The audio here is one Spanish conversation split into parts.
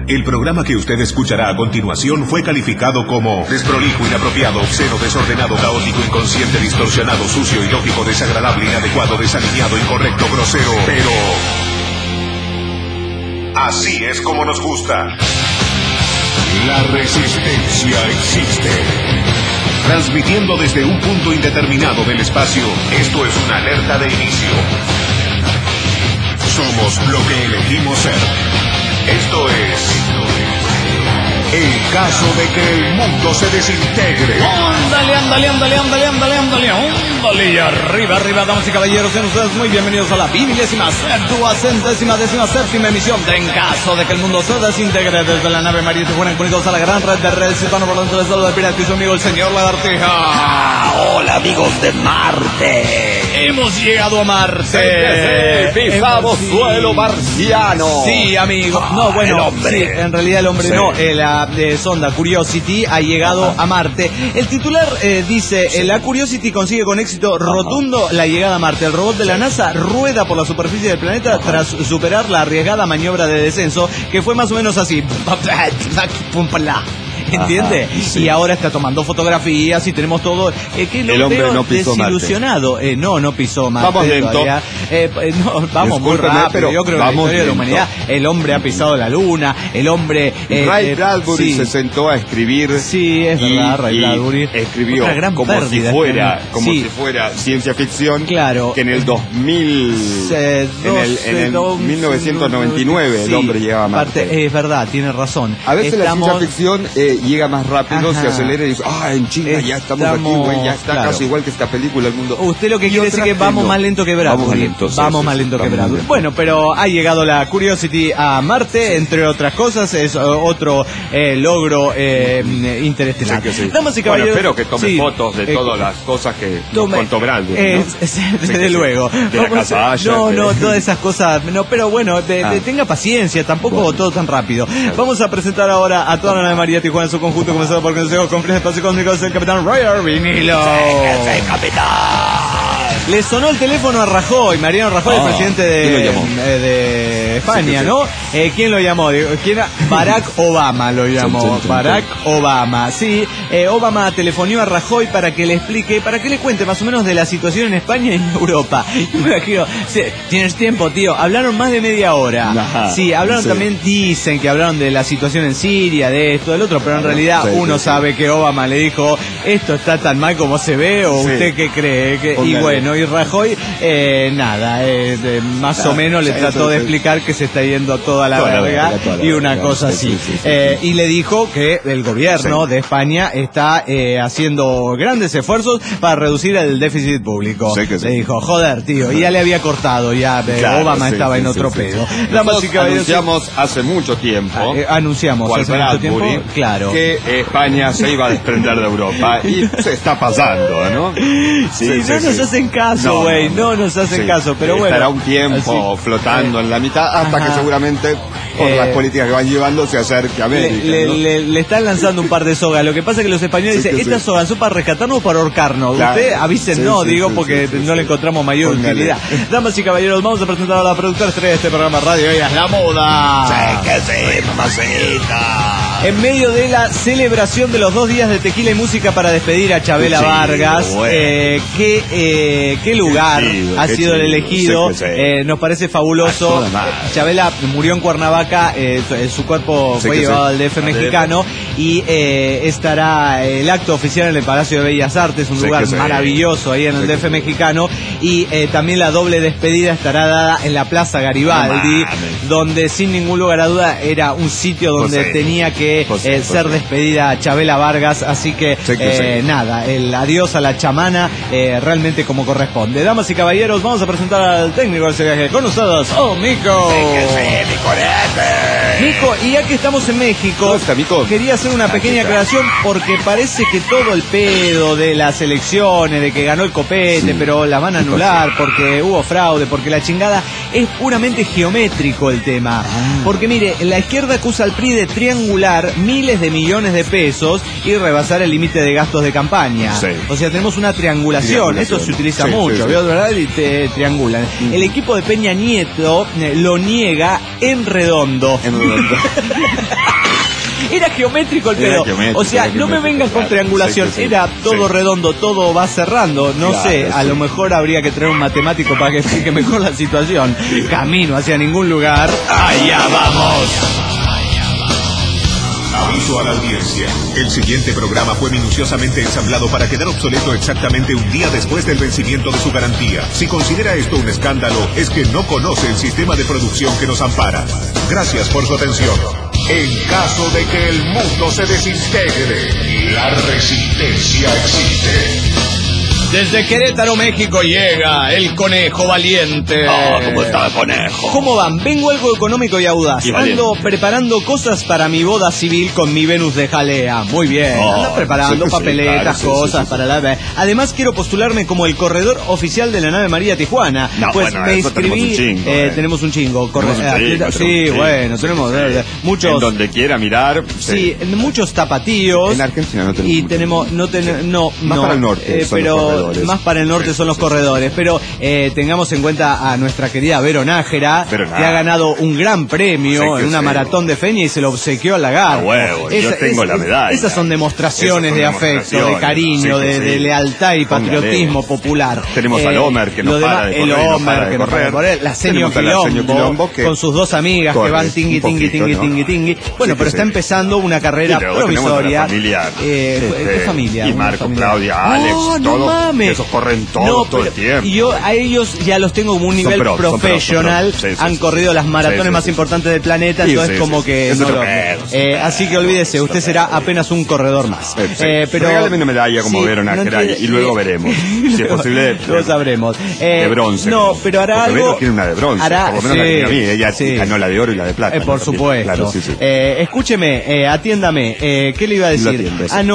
El programa que usted escuchará a continuación fue calificado como desprolijo, inapropiado, obsceno, desordenado, caótico, inconsciente, distorsionado, sucio, ilógico, desagradable, inadecuado, desalineado, incorrecto, grosero, pero así es como nos gusta. La resistencia existe. Transmitiendo desde un punto indeterminado del espacio, esto es una alerta de inicio. Somos lo que elegimos ser. Esto es el caso de que el mundo se desintegre. Ándale, ándale, ándale, ándale, ándale, ándale, ándale. Y arriba, arriba, damas y caballeros, sean ustedes muy bienvenidos a la 27ª emisión de En caso de que el mundo se desintegre, desde la nave María Tijuana, conectados a la gran red de redes hispanoparlantes del Estado de Pirata y su amigo el señor Lagartija. Hola, amigos de Marte. Hemos llegado a Marte. Pisamos suelo marciano. Sí, amigo. No, bueno, el hombre. Sí, en realidad el hombre no. La sonda Curiosity ha llegado a Marte. El titular dice, la Curiosity consigue con éxito rotundo la llegada a Marte. El robot de la NASA rueda por la superficie del planeta tras superar la arriesgada maniobra de descenso, que fue más o menos así. ¿Entiende? Ajá, sí. Y ahora está tomando fotografías y tenemos todo. El hombre no pisó desilusionado. No pisó Marte. Vamos lento. Todavía. No, vamos muy rápido. Pero yo creo que en la historia de la humanidad, el hombre ha pisado la luna, el hombre. Ray Bradbury sí. se sentó a escribir. Sí, es verdad, Ray Bradbury. Escribió como si fuera ciencia ficción. Claro. Que en el 2000. En el 1999 el hombre llegaba a Marte. Es verdad, tiene razón. A veces la ciencia ficción llega más rápido, se acelera y dice, en China ya estamos aquí, güey, ya está casi igual que esta película, el mundo. Usted lo que quiere decir que vamos más lento que Bradbury. Vamos más lento que Bradbury. Bueno, pero ha llegado la Curiosity a Marte, entre otras cosas, es otro logro interestelar. Sí. Damas y caballeros, espero que tome fotos de todas las cosas que nos contó Bradbury, ¿no? Desde luego. De la casa Aya, todas esas cosas. No, pero bueno, tenga paciencia, tampoco todo tan rápido. Vamos a presentar ahora a toda la nave María Tijuana en su conjunto, comenzado por consejos con fines espacio cósmicos, el capitán Roger Vinilo. ¡Sí, capitán! Le sonó el teléfono a Rajoy, Mariano Rajoy, el presidente de España, sí. ¿no? ¿Quién lo llamó? ¿Quién era? Barack Obama lo llamó. Barack Obama, sí. Obama telefonió a Rajoy para que le explique, para que le cuente más o menos de la situación en España y en Europa. Y me imagino, sí, tienes tiempo, tío. Hablaron más de media hora. Ajá, sí, hablaron también, dicen que hablaron de la situación en Siria, de esto, del otro, pero en realidad uno sabe que Obama le dijo, esto está tan mal como se ve, o usted qué cree. Y bueno, y Rajoy, más o menos le trató de explicar que se está yendo toda la verga y una cosa así. Y le dijo que el gobierno de España está haciendo grandes esfuerzos para reducir el déficit público. Le dijo, joder, tío, y ya le había cortado, Obama estaba en otro pedo. Anunciamos hace mucho tiempo, claro, que España se iba a desprender de Europa y se está pasando, ¿no? No nos hacen caso, güey, no nos hacen caso, pero bueno. Estará un tiempo flotando en la mitad hasta que seguramente por las políticas que van llevando se acerque a América. Le están lanzando un par de sogas. Lo que pasa es que los españoles dicen, estas sogas son para rescatarnos o para ahorcarnos. Claro. Usted avisen, porque no le encontramos mayor utilidad. Damas y caballeros, vamos a presentar a la productora estrella de este programa radio. Ella es la moda. Mamacita. En medio de la celebración de los 2 días de tequila y música para despedir a Chabela Vargas, qué lugar ha sido el elegido. Nos parece fabuloso. Chabela murió en Cuernavaca, su cuerpo fue llevado al DF mexicano y estará el acto oficial en el Palacio de Bellas Artes, un lugar maravilloso ahí en el DF mexicano, y también la doble despedida estará dada en la Plaza Garibaldi, donde sin ningún lugar a duda era un sitio donde tenía que ser despedida Chabela Vargas, así que el adiós a la chamana realmente como corresponde. Damas y caballeros, vamos a presentar al técnico del viaje con ustedes, Mico. Mico, y ya que estamos en México, quería hacer una pequeña aclaración porque parece que todo el pedo de las elecciones, de que ganó el copete, pero la van a anular porque hubo fraude, porque la chingada, es puramente geométrico el tema. Porque mire, la izquierda acusa al PRI de triangular gastar miles de millones de pesos y rebasar el límite de gastos de campaña. Sí. O sea, tenemos una triangulación. Esto se utiliza mucho, ¿verdad? Y te triangulan. El equipo de Peña Nieto lo niega en redondo. Era geométrico el pedo. O sea, no me vengan con triangulación. Era todo redondo, todo va cerrando. No sé, a lo mejor habría que traer un matemático para que explique mejor la situación. Camino hacia ningún lugar. ¡Allá vamos! Aviso a la audiencia. El siguiente programa fue minuciosamente ensamblado para quedar obsoleto exactamente un día después del vencimiento de su garantía. Si considera esto un escándalo, es que no conoce el sistema de producción que nos ampara. Gracias por su atención. En caso de que el mundo se desintegre, la resistencia existe. Desde Querétaro, México, llega el Conejo Valiente. ¿Cómo está el Conejo? ¿Cómo van? Vengo algo económico y audaz. Ando preparando cosas para mi boda civil con mi Venus de jalea. Muy bien. Ando preparando papeletas, cosas para la... Además, quiero postularme como el corredor oficial de la nave María Tijuana. Pues me inscribí. Tenemos un chingo. Tenemos muchos. En donde quiera mirar. Sí, muchos tapatíos. En Argentina no tenemos. Y tenemos, más para el norte. Pero más para el norte son los corredores, pero tengamos en cuenta a nuestra querida Vero Nájera, que ha ganado un gran premio en una maratón de Feña y se lo obsequió al lagar. Yo tengo la medalla. Esas son demostraciones de afecto, de cariño, de lealtad y patriotismo popular. Tenemos al Homer que nos para de correr, la señor Quilombo con sus dos amigas que van tingui. Bueno, pero está empezando una carrera provisoria. ¿Qué familia? Y Marco, Claudia, Alex, todos, esos corren todo el tiempo. Yo a ellos ya los tengo como un nivel profesional. Han corrido las maratones más importantes del planeta, entonces como que... así que olvídese, usted será apenas un corredor más. Pero regáleme una medalla como Vero Nájera y luego veremos. Si es posible, lo sabremos. De bronce. No, pero hará algo... Vero tiene una de bronce, por lo menos la tenía a mí. Ella ganó la de oro y la de plata. Por supuesto. Escúcheme, atiéndame. ¿Qué le iba a decir?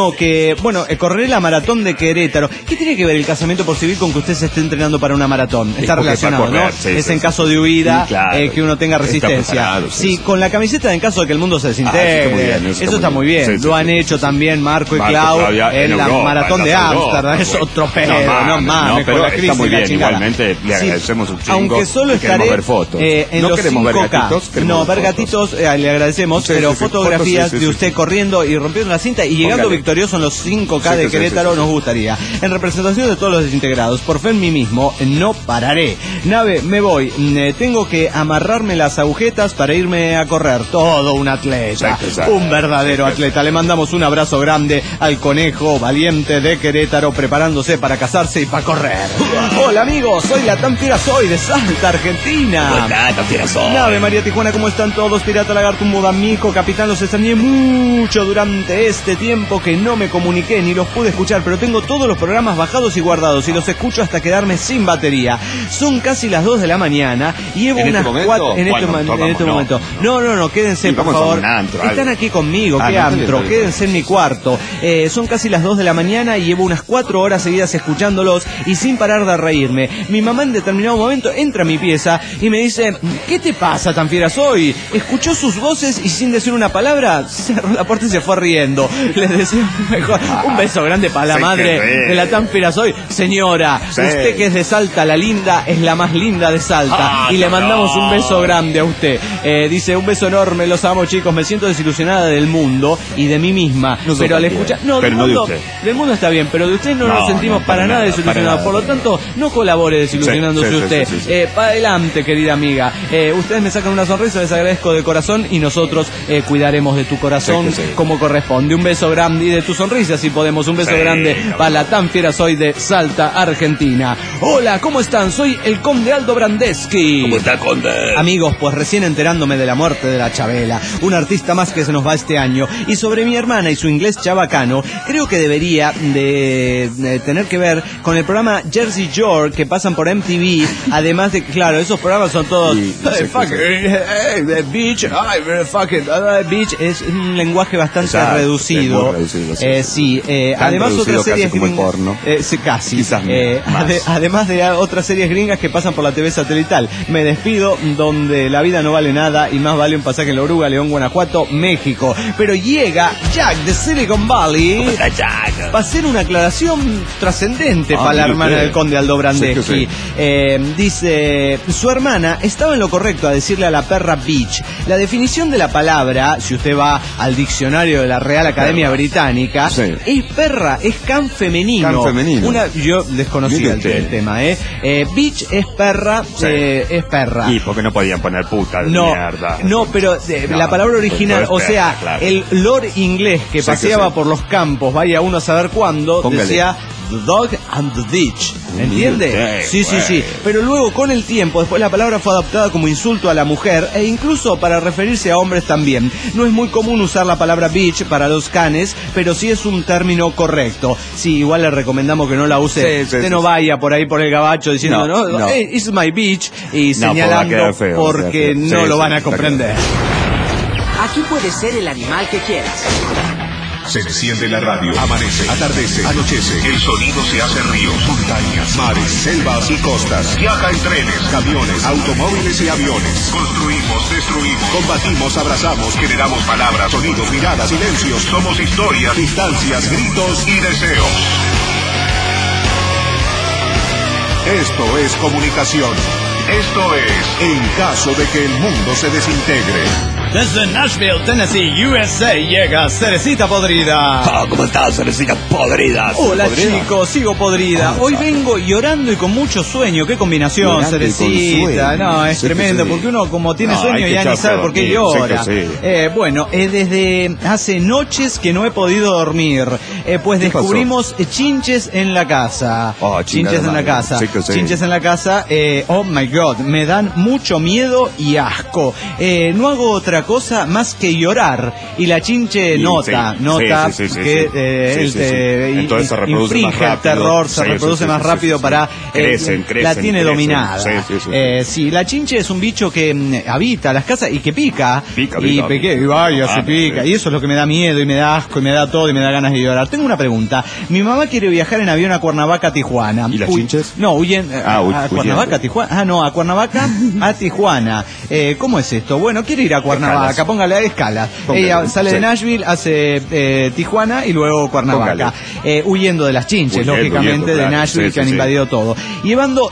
Correré la maratón de Querétaro. ¿Qué tiene que ver el casamiento por civil con que usted se esté entrenando para una maratón? Está relacionado, ¿no? Es en caso de huida, que uno tenga resistencia. Sí, con la camiseta en caso de que el mundo se desintegre. Eso está muy bien. Lo han hecho también Marco y Claudia en la maratón de Ámsterdam. Es otro pedo, no mames. Pero está muy bien, igualmente le agradecemos un chingo. Aunque solo estaré en los 5K. No, ver gatitos, le agradecemos, pero fotografías de usted corriendo y rompiendo la cinta y llegando victorioso en los 5K de Querétaro nos gustaría. En representación de todos los desintegrados, por fe en mí mismo, no pararé. Nave, me voy. Tengo que amarrarme las agujetas para irme a correr. Todo un atleta. Un verdadero atleta. Le mandamos un abrazo grande al Conejo Valiente de Querétaro, preparándose para casarse y para correr. Hola amigos, soy la Tanfiera Soy de Salta, Argentina. Hola, Tanfiera Soy. Nave María Tijuana, ¿cómo están todos? Pirata Lagarto, Mudamico, Capitán, los extrañé mucho durante este tiempo que no me comuniqué ni los pude escuchar, pero tengo todos los programas bajados y guardados y los escucho hasta quedarme sin batería. Son casi las 2 de la mañana y llevo unas 4 en este momento. No, quédense por favor. Están aquí conmigo, qué antro, quédense en mi cuarto. Son casi las 2 de la mañana y llevo unas 4 horas seguidas escuchándolos y sin parar de reírme. Mi mamá en determinado momento entra a mi pieza y me dice: ¿qué te pasa, Tanfiera Soy? Escuchó sus voces y sin decir una palabra cerró la puerta y se fue riendo. Les deseo mejor un beso grande para la madre de la Tanfiera Soy. Señora, usted que es de Salta, la linda es la más linda de Salta y le mandamos un beso grande a usted. Dice: un beso enorme, los amo chicos, me siento desilusionada del mundo y de mí misma, pero al escuchar del mundo está bien, pero de usted no nos sentimos para nada desilusionados, por lo tanto no colabore desilusionándose usted. Para adelante, querida amiga. Ustedes me sacan una sonrisa, les agradezco de corazón y nosotros cuidaremos de tu corazón como corresponde. Un beso grande y de tu sonrisa, si podemos, un beso grande para la Tanfiera Soy de Salta, Argentina. Hola, ¿cómo están? Soy el Conde Aldo Brandeschi. ¿Cómo está, Conde? Amigos, pues recién enterándome de la muerte de la Chabela, un artista más que se nos va este año, y sobre mi hermana y su inglés chabacano, creo que debería de tener que ver con el programa Jersey Shore que pasan por MTV, además de, claro, esos programas son todos beach, beach, es un lenguaje bastante reducido. Sí, además otra serie como el porno. casi. Quizás además de otras series gringas que pasan por la TV satelital. Me despido, donde la vida no vale nada y más vale un pasaje en la Oruga, León, Guanajuato, México. Pero llega Jack de Silicon Valley. Va a hacer una aclaración trascendente para la hermana del conde Aldo Brandeschi. Dice, su hermana estaba en lo correcto a decirle a la perra bitch. La definición de la palabra, si usted va al diccionario de la Real Academia Británica, es perra, es can femenino. Yo desconocía el tema, bitch es perra, es perra. Y porque no podían poner puta de mierda. No, pero la palabra original, o sea, el lord inglés que paseaba por los campos, vaya uno a saber cuándo, decía the dog and the ditch. ¿Entiende? Sí. Pero luego, con el tiempo, después la palabra fue adoptada como insulto a la mujer e incluso para referirse a hombres también. No es muy común usar la palabra bitch para los canes, pero sí es un término correcto. Sí, igual le recomendamos que no la use. Usted no vaya por ahí por el gabacho diciendo, no. Hey, it's my bitch, y señalando porque no lo van a comprender. Aquí puede ser el animal que quieras. Se enciende la radio, amanece, atardece, anochece, el sonido se hace ríos, montañas, mares, selvas y costas. Viaja en trenes, camiones, automóviles y aviones. Construimos, destruimos, combatimos, abrazamos, generamos palabras, sonidos, miradas, silencios. Somos historias, distancias, gritos y deseos. Esto es comunicación. Esto es En caso de que el mundo se desintegre. Desde Nashville, Tennessee, USA, llega Cerecita Podrida. ¿Cómo estás, Cerecita Podrida? Hola, chicos, sigo podrida. Hoy vengo llorando y con mucho sueño. Qué combinación, Cerecita. No, es tremendo, porque uno como tiene sueño ya ni sabe por qué llora. Bueno, desde hace noches que no he podido dormir, pues descubrimos chinches en la casa. Chinches en la casa. Chinches en la casa. Oh my God, me dan mucho miedo y asco. No hago otra cosa más que llorar, y la chinche nota que entonces se reproduce más rápido, el terror, se reproduce más rápido para la tiene dominada. La chinche es un bicho que habita las casas y que pica y vaya, se pica, y eso es lo que me da miedo y me da asco y me da todo y me da ganas de llorar. Tengo una pregunta. Mi mamá quiere viajar en avión a Cuernavaca, Tijuana. ¿Y las chinches? No, huyen a Cuernavaca, Tijuana. A Cuernavaca, a Tijuana. ¿Cómo es esto? Bueno, quiere ir a Cuernavaca, póngale a escala. Ella sale de Nashville, hace Tijuana y luego Cuernavaca, huyendo de las chinches, lógicamente, de Nashville, que han invadido todo. Llevando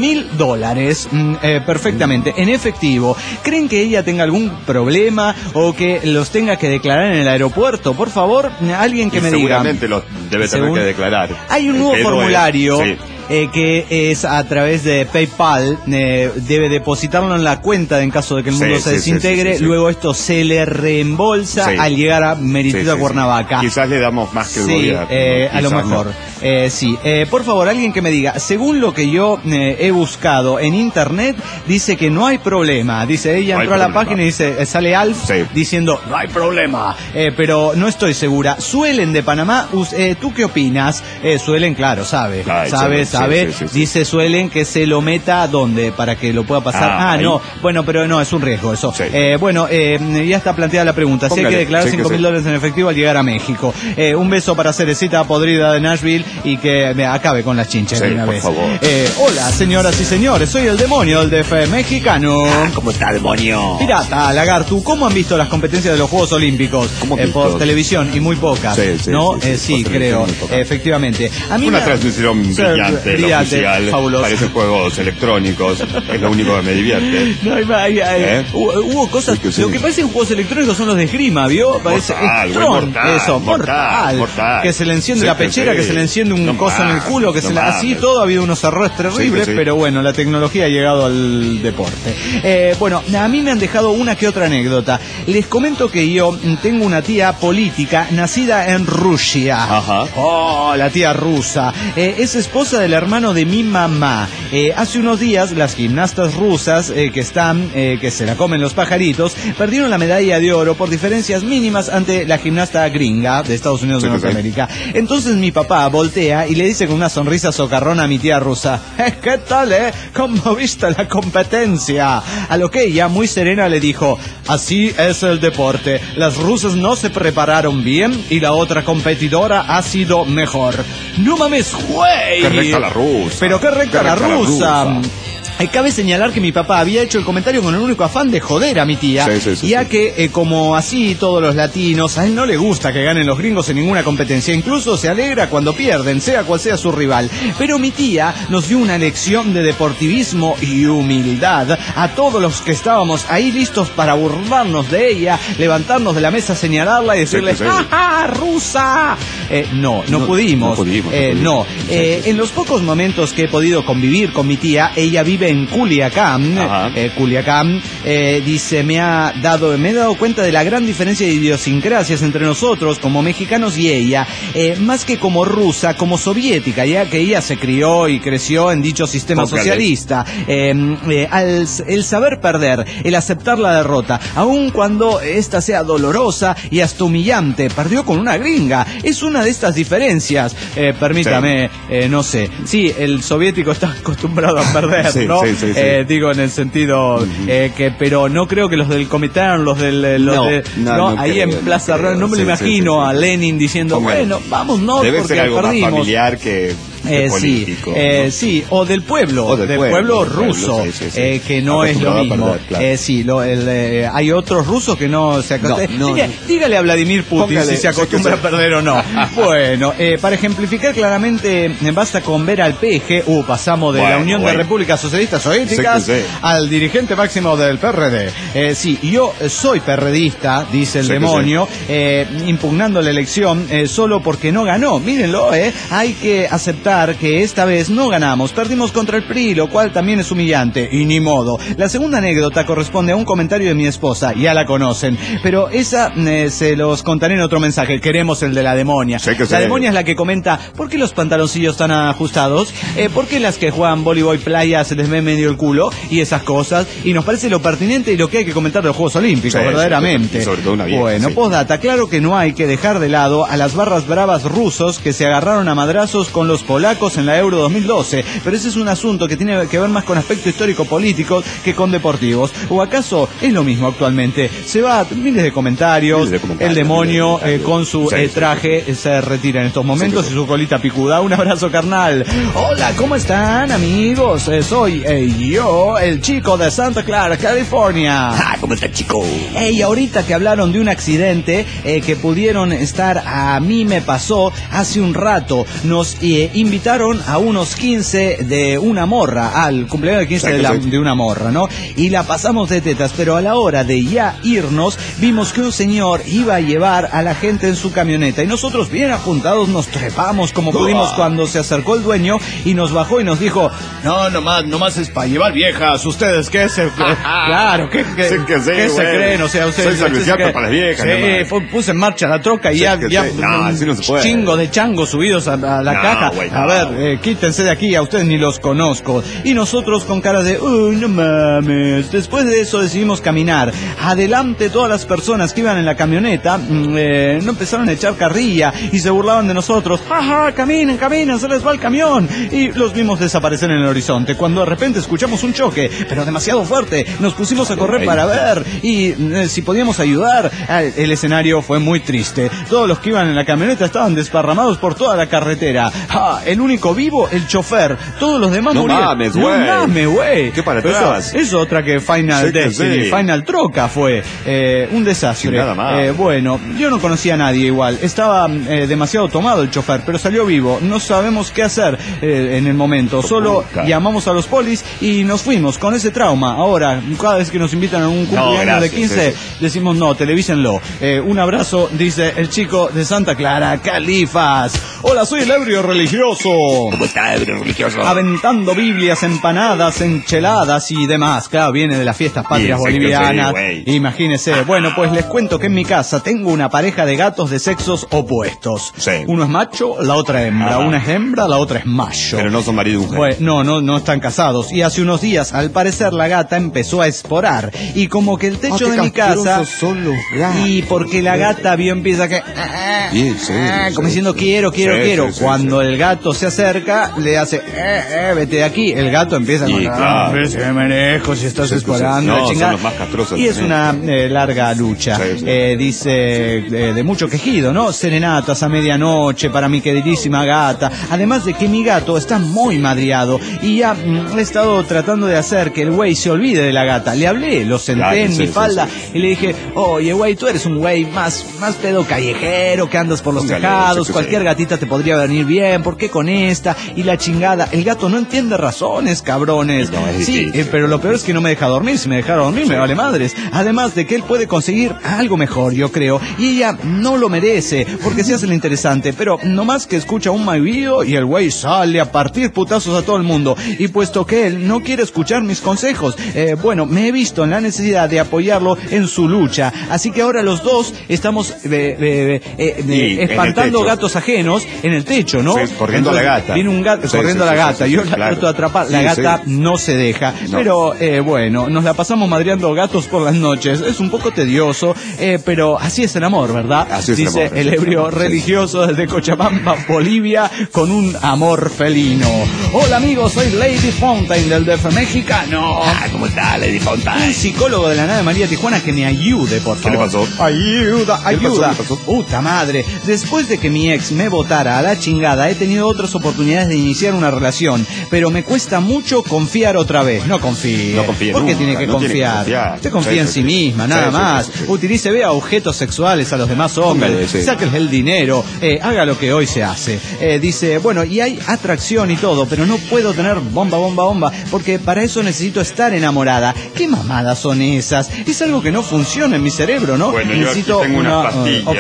$5,000, perfectamente, en efectivo. ¿Creen que ella tenga algún problema o que los tenga que declarar en el aeropuerto? Por favor, alguien que me diga. Seguramente los debe tener que declarar. Hay un nuevo formulario. Que es a través de PayPal, debe depositarlo en la cuenta en caso de que el mundo se desintegre. Luego esto se le reembolsa al llegar a meritito a Cuernavaca. Quizás le damos más que el gobierno. A lo mejor. Por favor, alguien que me diga, según lo que yo he buscado en internet, dice que no hay problema. Dice, ella entró a la página y dice, sale Alf diciendo, no hay problema. Pero no estoy segura. Suelen de Panamá, ¿tú qué opinas? Suelen, claro, sabe. Dice Suelen que se lo meta ¿dónde? Para que lo pueda pasar. No, bueno, pero no, es un riesgo eso. Ya está planteada la pregunta. Si hay que declarar $5,000 en efectivo al llegar a México. Un beso para Cerecita Podrida de Nashville y que me acabe con las chinchas de una vez. Por favor. Hola, señoras y señores, soy el demonio del DF mexicano. ¿Cómo está, demonio? Pirata, Lagartu, ¿cómo han visto las competencias de los Juegos Olímpicos? Por televisión, y muy pocas. ¿No? Sí, creo, efectivamente. A mí una transmisión brillante, oficial, fabuloso. Parecen juegos electrónicos, es lo único que me divierte. Hubo cosas, lo que parecen juegos electrónicos son los de esgrima, ¿vio? Parece mortal. Que se le enciende la pechera, que se le enciende un coso en el culo, que así todo, ha habido unos errores terribles, pero bueno, la tecnología ha llegado al deporte. A mí me han dejado una que otra anécdota. Les comento que yo tengo una tía política nacida en Rusia. La tía rusa. Es esposa del hermano de mi mamá. Hace unos días las gimnastas rusas que se la comen los pajaritos, perdieron la medalla de oro por diferencias mínimas ante la gimnasta gringa de Estados Unidos de Norteamérica. Entonces mi papá voltea y le dice con una sonrisa socarrona a mi tía rusa: ¿qué tal, ¿Cómo viste la competencia? A lo que ella, muy serena, le dijo: así es el deporte. Las rusas no se prepararon bien y la otra competidora ha sido mejor. ¡No mames, güey! ¡Qué recta la rusa! ¡Pero qué recta la rusa! Cabe señalar que mi papá había hecho el comentario con el único afán de joder a mi tía, ya que como así todos los latinos, a él no le gusta que ganen los gringos en ninguna competencia, incluso se alegra cuando pierden, sea cual sea su rival. Pero mi tía nos dio una lección de deportivismo y humildad a todos los que estábamos ahí listos para burlarnos de ella, levantarnos de la mesa, señalarla y decirle: ¡ja, ja, rusa! No pudimos. En los pocos momentos que he podido convivir con mi tía, ella vive en Culiacán, dice, me he dado cuenta de la gran diferencia de idiosincrasias entre nosotros como mexicanos y ella, más que como rusa, como soviética, ya que ella se crió y creció en dicho sistema socialista. El saber perder, el aceptar la derrota, aun cuando esta sea dolorosa y hasta humillante, perdió con una gringa. Es una de estas diferencias. Permítame, no sé. Sí, el soviético está acostumbrado a perder, ¿no? Digo en el sentido pero no creo que los del Comintern, no, ahí en Plaza Real, no me lo imagino a Lenin diciendo: bueno, vámonos, debe porque ser algo perdimos. Más familiar que político, ¿no? Sí, o del pueblo, ruso, que no es lo mismo. Claro. Hay otros rusos que no se acostumbran. Dígale a Vladimir Putin si se acostumbra a perder o no. Bueno, para ejemplificar claramente, basta con ver al peje. Pasamos de la Unión de Repúblicas Socialistas Soviéticas al dirigente máximo del PRD. Yo soy perredista, dice el demonio, impugnando la elección solo porque no ganó. Mírenlo, hay que aceptar que esta vez no ganamos, perdimos contra el PRI, lo cual también es humillante, y ni modo. La segunda anécdota corresponde a un comentario de mi esposa, ya la conocen, pero esa se los contaré en otro mensaje. Queremos el de la demonia. La demonia es la que comenta: ¿por qué los pantaloncillos están ajustados? ¿Por qué las que juegan voleibol playa se les ve medio el culo? Y esas cosas, y nos parece lo pertinente y lo que hay que comentar de los Juegos Olímpicos, verdaderamente. Sobre todo una vieja, postdata, claro que no hay que dejar de lado a las barras bravas rusos que se agarraron a madrazos con los polacos en la Euro 2012, pero ese es un asunto que tiene que ver más con aspecto histórico-político que con deportivos. ¿O acaso es lo mismo actualmente? Se va a miles de comentarios, el demonio con su traje se retira en estos momentos y su colita picuda. Un abrazo, carnal. Hola, ¿cómo están, amigos? Soy yo, el chico de Santa Clara, California. ¿Cómo está, chico? Ahorita que hablaron de un accidente que pudieron estar, a mí me pasó hace un rato. Nos invitaron a unos 15 de una morra, al cumpleaños de 15 de una morra, ¿no? Y la pasamos de tetas, pero a la hora de ya irnos, vimos que un señor iba a llevar a la gente en su camioneta, y nosotros bien apuntados nos trepamos como pudimos cuando se acercó el dueño y nos bajó y nos dijo: no, nomás es para llevar viejas, ustedes qué se... Claro, ¿qué se creen? O sea, ustedes... Soy servicial para las viejas. Puse en marcha la troca y ya así no se puede. Chingo de changos subidos a la caja. A ver, quítense de aquí, a ustedes ni los conozco. Y nosotros con cara de: uy, no mames. Después de eso decidimos caminar. Adelante, todas las personas que iban en la camioneta no empezaron a echar carrilla y se burlaban de nosotros. ¡Ajá! Caminen, se les va el camión. Y los vimos desaparecer en el horizonte, cuando de repente escuchamos un choque, pero demasiado fuerte. Nos pusimos a correr para ver y si podíamos ayudar. El escenario fue muy triste. Todos los que iban en la camioneta estaban desparramados por toda la carretera. El único vivo, el chofer. Todos los demás murieron. No mames, güey. ¿Qué para atrás? Es otra que Final Destiny. Final Troca fue un desastre. Nada más. Bueno, yo no conocía a nadie igual. Estaba demasiado tomado el chofer, pero salió vivo. No sabemos qué hacer en el momento. Solo llamamos a los polis y nos fuimos con ese trauma. Ahora, cada vez que nos invitan a un cumpleaños de 15, decimos: no, televísenlo. Un abrazo, dice el chico de Santa Clara, Califas. Hola, soy el ebrio religioso. religioso. ¿Cómo está, religioso? Aventando Biblias, empanadas, enchiladas y demás. Claro, viene de las fiestas patrias bolivianas. Sí, imagínese. Bueno, pues les cuento que en mi casa tengo una pareja de gatos de sexos opuestos. Sí. Uno es macho, la otra hembra. Una es hembra, la otra es macho. Pero no son marido y mujer. Bueno, no están casados. Y hace unos días, al parecer, la gata empezó a esporar. Y como que el techo de mi casa... son los gatos. Y porque la gata vio empieza que... como diciendo quiero. Cuando el gato se acerca, le hace vete de aquí. El gato empieza a ver si me manejo, si estás esporando. No, son los más castrosos. Y es una larga lucha. Dice de mucho quejido, ¿no? Serenatas a medianoche para mi queridísima gata. Además de que mi gato está muy madriado y ya he estado tratando de hacer que el güey se olvide de la gata. Le hablé, lo senté en mi falda y le dije, oye güey, tú eres un güey más pedo callejero, que andas por los tejados, cualquier gatita te podría venir bien, ¿por qué con esta? Y la chingada, el gato no entiende razones, cabrones. Pero lo peor es que no me deja dormir. Si me dejara dormir me vale madres. Además de que él puede conseguir algo mejor, yo creo, y ella no lo merece, porque se hace lo interesante, pero no más que escucha un maullido y el güey sale a partir putazos a todo el mundo. Y puesto que él no quiere escuchar mis consejos, bueno, me he visto en la necesidad de apoyarlo en su lucha. Así que ahora los dos estamos espantando gatos ajenos en el techo, ¿no? Sí, corriendo a la gata. Viene un gato corriendo a la gata. Yo la trato de atrapar. La gata no se deja. No. Pero bueno, nos la pasamos madreando gatos por las noches. Es un poco tedioso, pero así es el amor, ¿verdad? Así es Dice el amor. El ebrio religioso desde Cochabamba, Bolivia, con un amor felino. Hola amigos, soy Lady Fontaine del DF mexicano. ¿Cómo está Lady Fontaine? Un psicólogo de la nave María Tijuana que me ayude, por favor. ¿Qué le pasó? Ayuda. ¿Qué le pasó? Puta madre. Después de que mi ex me botara a la chingada, he tenido otras oportunidades de iniciar una relación, pero me cuesta mucho confiar otra vez. No confíe. ¿Por qué tiene que confiar? Usted confía en sí misma, nada más. Utilice, vea objetos sexuales a los demás hombres. Sáquenle el dinero. Haga lo que hoy se hace. Dice, bueno, y hay atracción y todo, pero no puedo tener bomba, porque para eso necesito estar enamorada. ¿Qué mamadas son esas? Es algo que no funciona en mi cerebro, ¿no? Bueno, necesito yo aquí tengo unas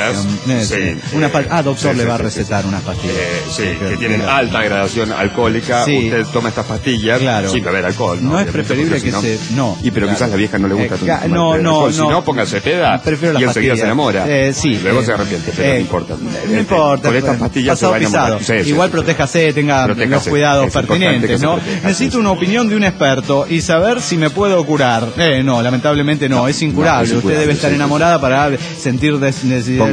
pastillas. Doctor le va a recetar unas pastillas. Que tienen alta gradación alcohólica. Usted toma estas pastillas sin beber alcohol. No es preferible que se... No. Y pero quizás a la vieja no le gusta no. Si no, póngase peda y enseguida se enamora. Luego se arrepiente, pero no importa. No importa. Con estas pastillas se va a enamorar. Igual protéjase, tenga los cuidados pertinentes, ¿no? Necesito una opinión de un experto y saber si me puedo curar. No, lamentablemente no, es incurable. Usted debe estar enamorada para sentir necesidad.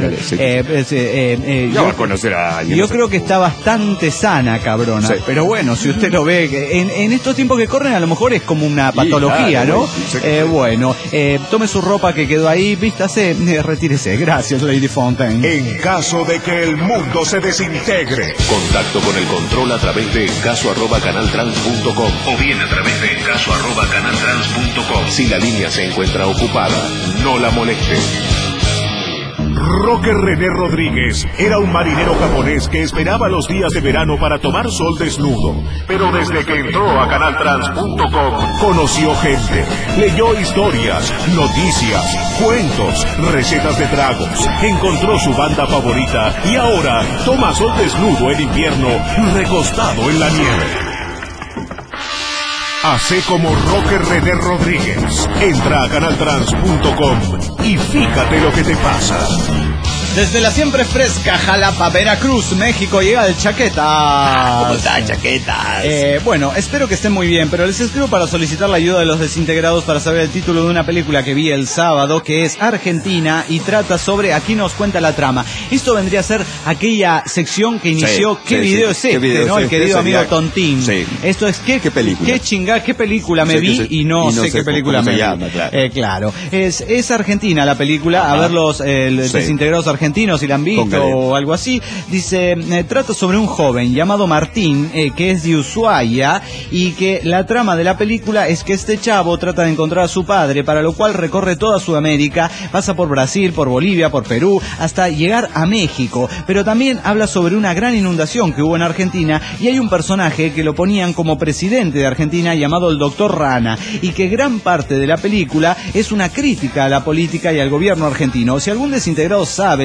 Ya va a conocer a alguien. Yo creo que está bastante sana, cabrona. Pero bueno, si usted lo ve, en estos tiempos que corren a lo mejor es como una patología, ¿no? Bueno, tome su ropa que quedó ahí, vístase, retírese. Gracias, Lady Fontaine. En caso de que el mundo se desintegre, contacto con el control a través de caso@canaltrans.com o bien a través de caso@canaltrans.com. Si la línea se encuentra ocupada, no la moleste. Roque René Rodríguez era un marinero japonés que esperaba los días de verano para tomar sol desnudo. Pero desde que entró a canaltrans.com conoció gente, leyó historias, noticias, cuentos, recetas de tragos, encontró su banda favorita y ahora toma sol desnudo en invierno, recostado en la nieve. Hace como Roque René Rodríguez. Entra a canaltrans.com y fíjate lo que te pasa. Desde la siempre fresca Jalapa, Veracruz, México, llega el Chaquetas. ¿Cómo está, Chaquetas? Bueno, espero que estén muy bien, pero les escribo para solicitar la ayuda de los desintegrados para saber el título de una película que vi el sábado, que es Argentina, y trata sobre, aquí nos cuenta la trama. Esto vendría a ser aquella sección que inició, ¿qué video es este? ¿No? El querido amigo Tontín. Esto es, ¿qué película? ¿Qué película me vi? Y no sé qué película me vi. Claro. Es Argentina la película, a ver los desintegrados argentinos, si la han visto o algo así. Dice, trata sobre un joven llamado Martín, que es de Ushuaia, y que la trama de la película es que este chavo trata de encontrar a su padre, para lo cual recorre toda Sudamérica, pasa por Brasil, por Bolivia, por Perú, hasta llegar a México. Pero también habla sobre una gran inundación que hubo en Argentina, y hay un personaje que lo ponían como presidente de Argentina llamado el Doctor Rana, y que gran parte de la película es una crítica a la política y al gobierno argentino. Si algún desintegrado sabe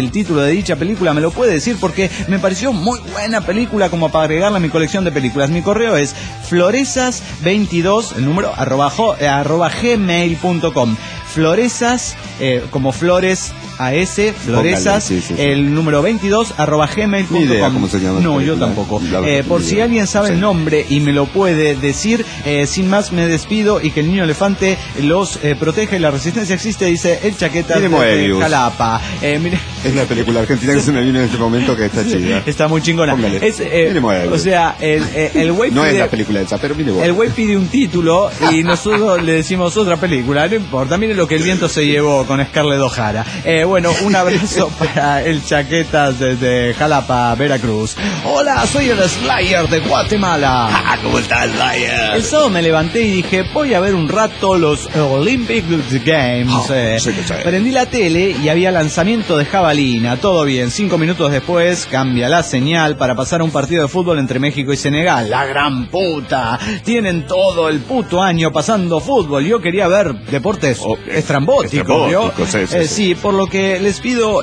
el título de dicha película, me lo puede decir porque me pareció muy buena película como para agregarla a mi colección de películas. Mi correo es floresas22, el número, arroba gmail.com. Floresas, como flores AS, floresas, sí. el número 22, arroba gmail.com. Ni idea cómo se llama. No, yo tampoco. Por si alguien sabe el nombre y me lo puede decir, sin más me despido y que el niño elefante los proteja y la resistencia existe, dice el Chaquetas de Jalapa. Mire. Es la película argentina que se me vino en este momento que está chida. Está muy chingona. O sea, el güey no pide, es la película esa, pero mire vos. el güey pide un título y nosotros le decimos otra película, no importa, mire lo que el viento se llevó con Scarlett O'Hara. Bueno, un abrazo para el Chaquetas desde Jalapa, Veracruz. Hola, soy el Slayer de Guatemala. ¿Cómo está Slayer? El sábado me levanté y dije, voy a ver un rato los Olympic Games. Prendí la tele y había lanzamiento de jabalina, todo bien. 5 minutos después cambia la señal para pasar a un partido de fútbol entre México y Senegal. La gran puta, tienen todo el puto año pasando fútbol. Yo quería ver deportes estrambóticos, ¿vio? Sí, por lo que les pido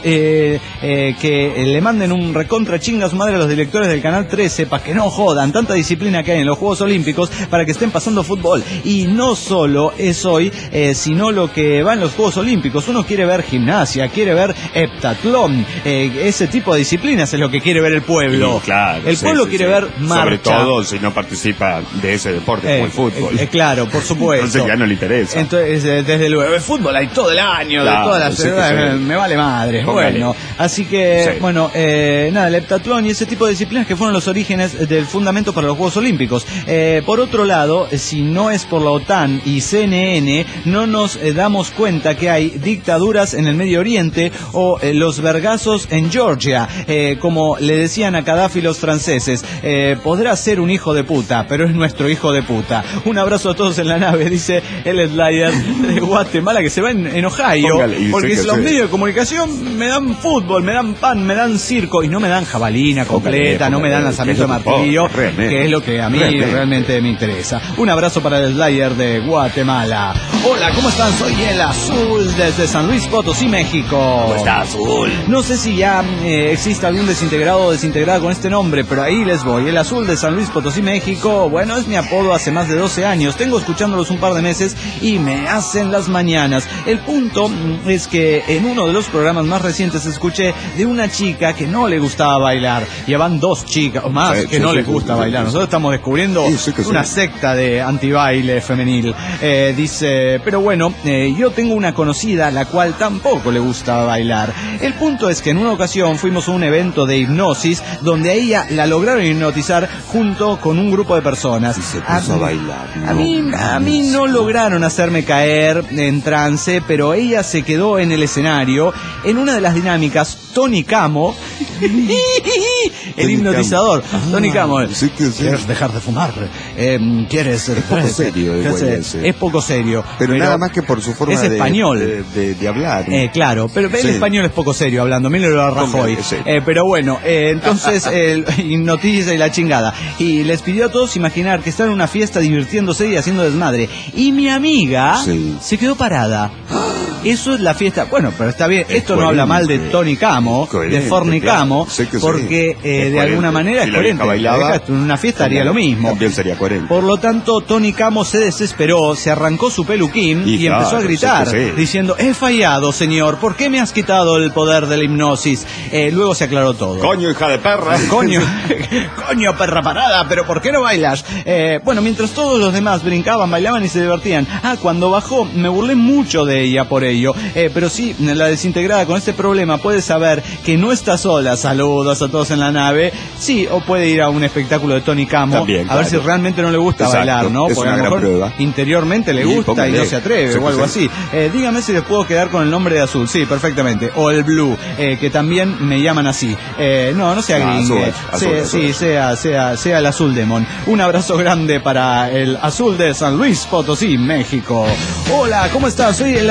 que le manden un recontra chinga a su madre a los directores del Canal 13 para que no jodan tanta disciplina que hay en los Juegos Olímpicos para que estén pasando fútbol. Y no solo es hoy, sino lo que va en los Juegos Olímpicos. Uno quiere ver gimnasia, quiere ver heptatlón, ese tipo de disciplinas es lo que quiere ver el pueblo. Sí, claro, el pueblo quiere ver marcha. Sobre todo si no participa de ese deporte como el fútbol. Claro, por supuesto. Entonces ya no le interesa. Entonces, desde luego, el fútbol hay todo el año, claro, de todas las edades, me vale madre. Bueno, así que, bueno, nada, el heptatlón y ese tipo de disciplinas que fueron los orígenes del fundamento para los Juegos Olímpicos. Por otro lado, si no es por la OTAN y CNN, no nos damos cuenta que hay dictaduras en el Medio Oriente o los vergazos en Georgia, como le decían a Gaddafi los franceses. Podrá ser un hijo de puta, pero es nuestro hijo de puta. Un abrazo a todos en la nave, dice el Slayer de Guatemala, que se va en Ohio. Porque los medios de comunicación me dan fútbol, me dan pan, me dan circo y no me dan jabalina completa, no me dan lanzamiento de martillo, que es lo que a mí realmente me interesa. Un abrazo para el Slayer de Guatemala. Hola, ¿cómo están? Soy el Azul desde San Luis Potosí, México. ¿Cómo está, Azul? No sé si ya existe algún desintegrado o desintegrada con este nombre, pero ahí les voy. El Azul de San Luis Potosí, México. Bueno, es mi apodo hace más de 12 años. Tengo escuchándolos un par de meses y me hacen las mañanas. El punto es que en uno de los programas más recientes escuché de una chica que no le gustaba bailar. Ya van 2 chicas o más que no les gusta bailar. Nosotros estamos descubriendo una secta de antibaile femenil. Dice, pero bueno, yo tengo una conocida la cual tampoco le gusta bailar. El punto es que en una ocasión fuimos a un evento de hipnosis donde a ella la lograron hipnotizar junto con un grupo de personas. Y se puso a bailar. A mí no lograron hacerme caer en trance, pero ella se quedó en el escenario. En una de las dinámicas, Tony Camo, el hipnotizador, Tony Camo, ¿quieres dejar de fumar? ¿Quieres? Es poco serio, es poco serio. Pero nada más que por su forma es español. de hablar. Claro, pero el español es poco serio hablando, míralo a Rajoy. Pero bueno, entonces hipnotiza y la chingada. Y les pidió a todos imaginar que están en una fiesta divirtiéndose y haciendo desmadre. Y mi amiga se quedó parada. Eso es la fiesta. Bueno, pero está bien. Esto no habla mal de Tony Camo, de Forni Camo, porque de alguna manera es coherente. En una fiesta haría lo mismo. También sería coherente. Por lo tanto, Tony Camo se desesperó, se arrancó su peluquín y empezó a gritar, diciendo, he fallado, señor, ¿por qué me has quitado el poder de la hipnosis? Luego se aclaró todo. Coño, hija de perra. Coño, perra parada, pero ¿por qué no bailas? Bueno, mientras todos los demás brincaban, bailaban y se divertían. Cuando bajó, me burlé mucho de ella por ello. Pero sí, la desintegrada con este problema puede saber que no está sola. Saludos a todos en la nave. Sí, o puede ir a un espectáculo de Tony Camo. También, a ver si realmente no le gusta bailar, ¿no? Porque a lo mejor prueba. Interiormente le gusta y no se atreve o algo así. Dígame si les puedo quedar con el nombre de Azul. Sí, perfectamente. O el Blue, que también me llaman así. No sea gringue. Sea el Azul Demon. Un abrazo grande para el Azul de San Luis Potosí, México. Hola, ¿cómo estás? Soy el errante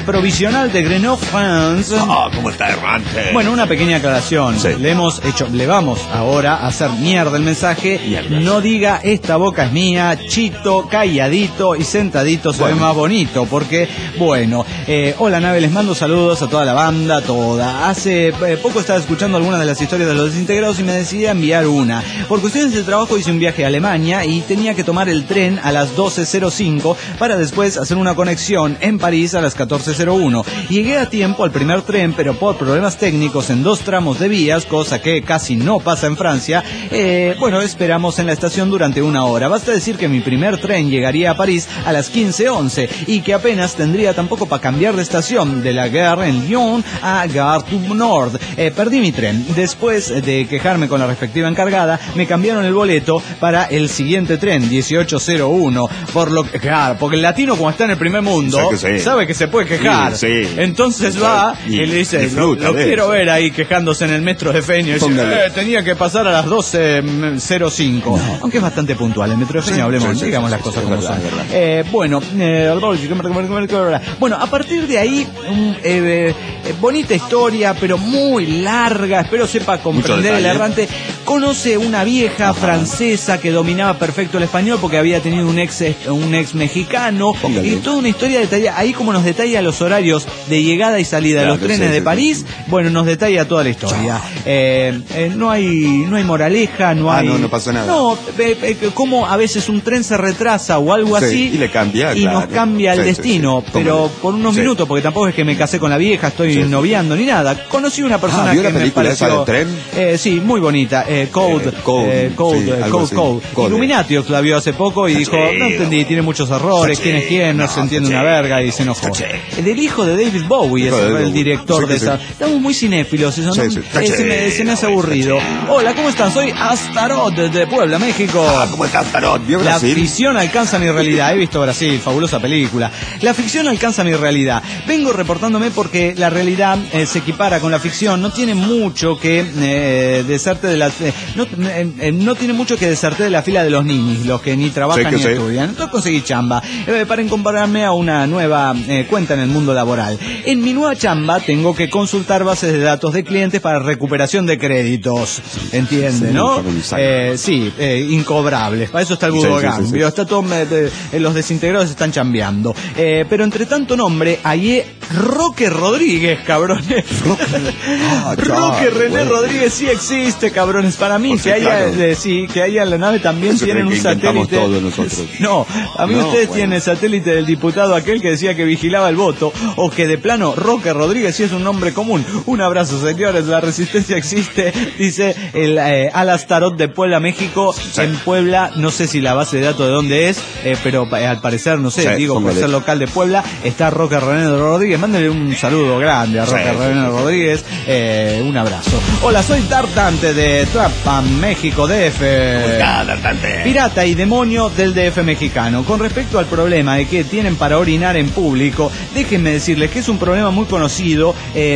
provisional de Grenoble, France. ¿Cómo está errante? Bueno, una pequeña aclaración. Sí. Le vamos ahora a hacer mierda el mensaje. No diga esta boca es mía, chito, calladito y sentadito se ve más bonito. Porque, bueno, hola nave, les mando saludos a toda la banda, toda. Hace poco estaba escuchando algunas de las historias de los desintegrados y me decidí a enviar una. Por cuestiones de trabajo hice un viaje a Alemania y tenía que tomar el tren a las 12:05 para después hacer una conexión en París a las 14:01. Llegué a tiempo al primer tren, pero por problemas técnicos en 2 tramos de vías, cosa que casi no pasa en Francia, esperamos en la estación durante 1 hora. Basta decir que mi primer tren llegaría a París a las 15:11 y que apenas tendría tampoco para cambiar de estación de la Gare en Lyon a Gare du Nord. Perdí mi tren. Después de quejarme con la respectiva encargada, me cambiaron el boleto para el siguiente tren, 18:01. Claro, porque el latino, como está en el primer mundo, sabe que se puede quejar. Sí. Entonces va y le dice, lo quiero ver ahí quejándose en el metro de Feño. Tenía que pasar a las 12:05. No. Aunque es bastante puntual. El metro de Feño, digamos las cosas como son. Bueno, a partir de ahí, bonita historia, pero muy larga. Espero sepa comprender el errante. Conoce una vieja francesa que dominaba perfecto el español porque había tenido un ex mexicano. Y toda una historia detallada. Ahí como nos detalla los horarios de llegada y salida de los trenes de París, bueno, nos detalla toda la historia. No hay moraleja, no hay... no pasa nada. No, como a veces un tren se retrasa o algo así y le cambia, y nos cambia el destino, pero por unos minutos, porque tampoco es que me casé con la vieja, estoy noviando ni nada. Conocí una persona ¿vio que la película me pareció... esa del tren? Sí, muy bonita. Code. Illuminati la vio hace poco y dijo, no entendí, tiene muchos errores, quién es quién, no se entiende una verga y se enojó. Del hijo de David Bowie, es el director de esa. Estamos muy cinéfilos, eso se me hace aburrido. Hola, ¿cómo están? Soy Astaroth de Puebla, México. ¿Cómo está Astaroth? ¿Vio La Brasil? ficción alcanza mi realidad. He visto Brasil, fabulosa película. La ficción alcanza mi realidad. Vengo reportándome porque la realidad se equipara con la ficción. No tiene mucho que deserte de la... no tiene mucho que deserte de la fila de los ninis, los que ni trabajan ni estudian. Entonces conseguí chamba para incorporarme a una nueva cuenta en el mundo laboral. En mi nueva chamba tengo que consultar bases de datos de clientes para recuperación de créditos. ¿Entiende, no? Incobrables. Para eso está el Budogán. Está todo, los desintegrados están chambeando. Pero entre tanto nombre, hallé Roque Rodríguez, cabrones. Roque René Rodríguez sí existe, cabrones. Para mí, que haya en la nave también tienen un satélite. No, a mí ustedes tienen el satélite del diputado aquel que decía que vigilaba el voto, o que de plano Roque Rodríguez sí es un nombre común. Un abrazo, señores, la resistencia existe, dice el Astaroth de Puebla, México. En Puebla, no sé si la base de datos de dónde es, pero al parecer, no sé, por ser local de Puebla, está Roque René Rodríguez. Mándenle un saludo grande a Roque René Rodríguez, un abrazo. Hola, soy Tartante de Trapan, México, DF. Pirata y demonio del DF mexicano. Con respecto al problema de que tienen para orinar en público, déjenme decirles que es un problema muy conocido,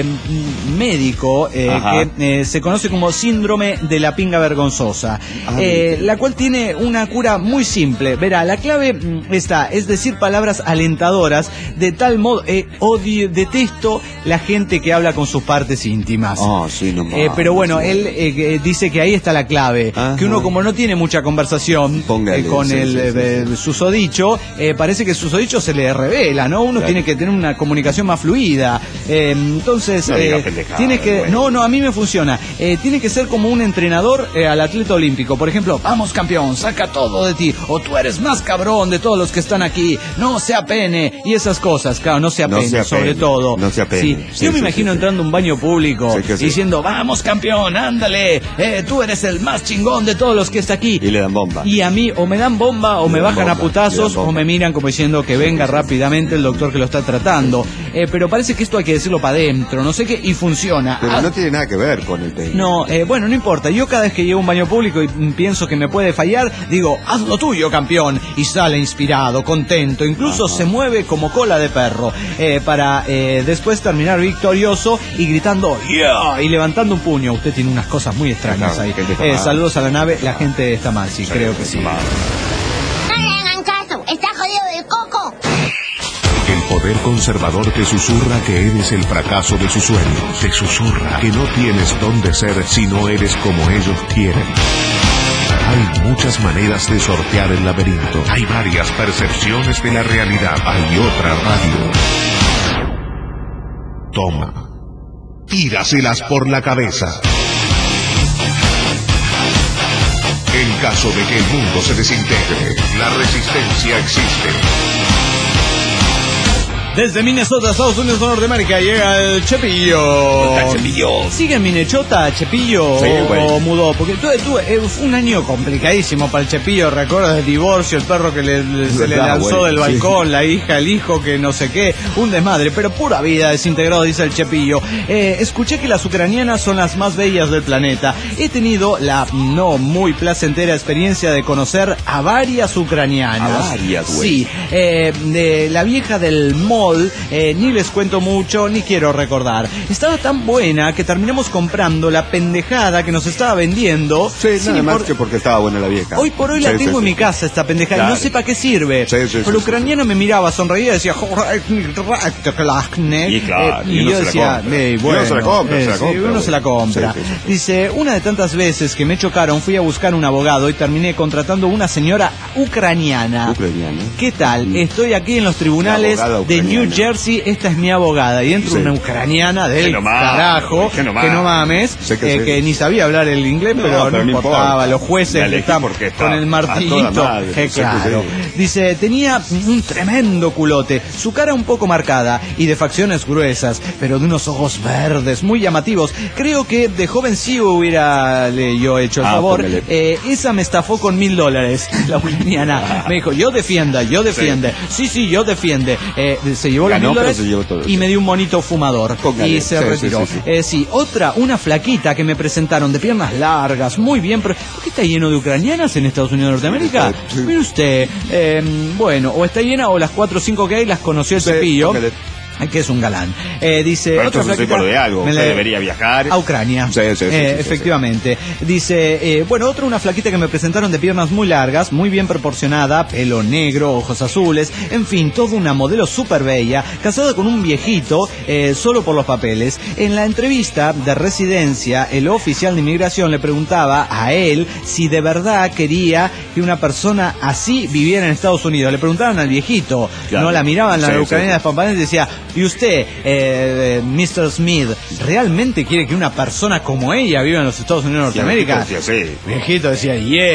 médico, que se conoce como síndrome de la pinga vergonzosa, la cual tiene una cura muy simple. Verá, la clave es decir palabras alentadoras, de tal modo, detesto la gente que habla con sus partes íntimas. Pero bueno, él dice que ahí está la clave, que uno como no tiene mucha conversación con el susodicho, parece que el susodicho se le revela, ¿no? Uno tiene que tener una comunicación más fluida. Entonces, tiene que... No, a mí me funciona. Tiene que ser como un entrenador al atleta olímpico. Por ejemplo, vamos campeón, saca todo de ti. O tú eres más cabrón de todos los que están aquí. No se apene. Y esas cosas, claro, no se apene, sobre todo. No se apene. Yo me imagino entrando a un baño público diciendo, vamos campeón, ándale. Tú eres el más chingón de todos los que está aquí. Y le dan bomba. Y a mí o me dan bomba o me bajan a putazos o me miran como diciendo que venga rápidamente el doctor que lo está tratando. Pero parece que esto hay que decirlo para adentro, no sé qué, y funciona. Pero no tiene nada que ver con el técnico. No, bueno, no importa. Yo cada vez que llego a un baño público y pienso que me puede fallar, digo, haz lo tuyo, campeón. Y sale inspirado, contento, incluso se mueve como cola de perro, para después terminar victorioso y gritando, ¡yeah! Y levantando un puño. Usted tiene unas cosas muy extrañas ahí. Saludos a la nave, la gente está mal, sí, creo que sí. No le hagan caso, está jodido del coco. El poder conservador te susurra que eres el fracaso de sus sueños. Te susurra que no tienes dónde ser si no eres como ellos quieren. Hay muchas maneras de sortear el laberinto. Hay varias percepciones de la realidad. Hay otra radio. Toma. Tíraselas por la cabeza. En caso de que el mundo se desintegre, la resistencia existe. Desde Minnesota, Estados Unidos, Norteamérica, llega el Chepillo. ¿Sigue en Minnesota, Chepillo? Sí, bueno. ¿O mudó? Porque fue un año complicadísimo para el Chepillo. Recuerdo el divorcio, el perro que se le lanzó del balcón, sí. La hija, el hijo que no sé qué. Un desmadre, pero pura vida desintegrado, dice el Chepillo. Escuché que las ucranianas son las más bellas del planeta. He tenido la no muy placentera experiencia de conocer a varias ucranianas. A varias, güey. Sí, de la vieja del mall. Ni les cuento mucho, ni quiero recordar. Estaba tan buena que terminamos comprando la pendejada que nos estaba vendiendo. Sí, nada más que porque estaba buena la vieja. Hoy por hoy la tengo en mi casa, esta pendejada, claro. Y no sé para qué sirve. Pero la ucraniana me miraba, sonreía y decía... Y claro, y yo decía, bueno, uno se la compra. Sí. Dice, una de tantas veces que me chocaron, fui a buscar un abogado y terminé contratando una señora ucraniana. ¿Qué tal? Estoy aquí en los tribunales de New Jersey, esta es mi abogada. Y entra una ucraniana del carajo, que no mames, que ni sabía hablar el inglés, pero no importaba. Los jueces están con el martillito. Claro. Dice, tenía un tremendo culote, su cara un poco marcada y de facciones gruesas, pero de unos ojos verdes muy llamativos. Creo que de joven sí hubiera yo hecho el favor. Esa me estafó con $1,000, la ucraniana. Me dijo, yo defiende. Sí, yo defiende. Se llevó los $1,000 y me dio un monito fumador. Y se retiró. Sí, una flaquita que me presentaron de piernas largas, muy bien, pero ¿por qué está lleno de ucranianas en Estados Unidos de Norteamérica? Mire usted, bueno, o está llena o las 4 o 5 que hay las conoció el Chepillo. Que es un galán. Dice, pero otra flaquita de algo, debería viajar a Ucrania. Sí, efectivamente. Dice, una flaquita que me presentaron de piernas muy largas, muy bien proporcionada, pelo negro, ojos azules, en fin, toda una modelo súper bella, casada con un viejito, solo por los papeles. En la entrevista de residencia, el oficial de inmigración le preguntaba a él si de verdad quería que una persona así viviera en Estados Unidos. Le preguntaban al viejito, claro. No la miraban la ucraniana de pampanes y decía, ¿y usted, Mr. Smith, realmente quiere que una persona como ella viva en los Estados Unidos de Norteamérica? Sí. Viejito decía,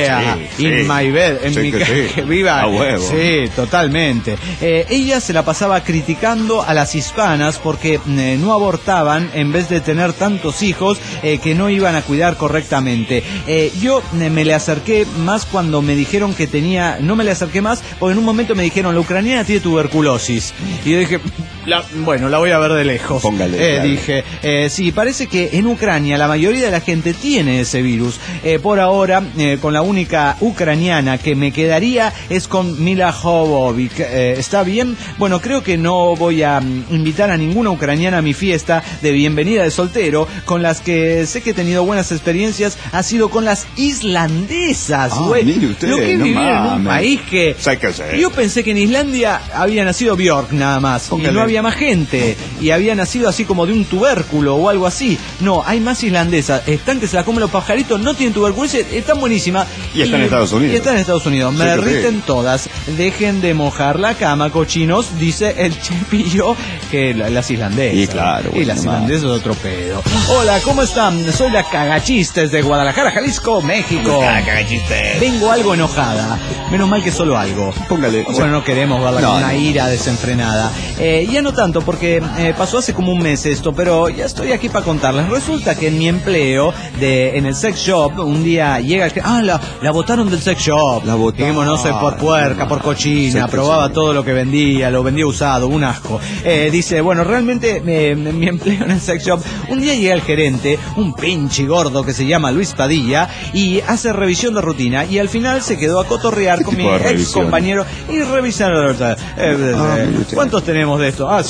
in my bed, en mi casa, que viva. A huevo. Sí, totalmente. Ella se la pasaba criticando a las hispanas porque no abortaban en vez de tener tantos hijos que no iban a cuidar correctamente. Yo me le acerqué más cuando me dijeron que tenía... No me le acerqué más porque en un momento me dijeron, la ucraniana tiene tuberculosis. Y yo dije... la voy a ver de lejos. Póngale. Claro. Dije, sí, parece que en Ucrania la mayoría de la gente tiene ese virus. Por ahora, con la única ucraniana que me quedaría es con Mila Jovovich. ¿Está bien? Bueno, creo que no voy a invitar a ninguna ucraniana a mi fiesta de bienvenida de soltero. Con las que sé que he tenido buenas experiencias ha sido con las islandesas, güey. Mire usted, lo que es vivir en un país que... Yo pensé que en Islandia había nacido Björk nada más. Y no había más gente. Y había nacido así como de un tubérculo o algo así. No, hay más islandesas. Están que se la comen los pajaritos, no tienen tuberculosis, están buenísimas. Y están en Estados Unidos. Y están en Estados Unidos. Me derriten todas. Dejen de mojar la cama, cochinos, dice el Chepillo, que las islandesas. Y claro. Y las islandesas otro pedo. Hola, ¿cómo están? Soy la Cagachistes de Guadalajara, Jalisco, México. Cagachistes. Vengo algo enojada. Menos mal que solo algo. Póngale. Bueno, no queremos verla con una ira desenfrenada. Ya no tanto, porque pasó hace como un mes esto, pero ya estoy aquí para contarles. Resulta que en mi empleo en el sex shop, un día llega la botaron del sex shop. La botaron. Dijimos, no sé, por puerca, por cochina, probaba todo lo que vendía, lo vendía usado, un asco. Dice, bueno, realmente mi empleo en el sex shop, un día llega el gerente, un pinche gordo que se llama Luis Padilla, y hace revisión de rutina, y al final se quedó a cotorrear con mi ex compañero y revisar la verdad. ¿Cuántos tenemos de esto?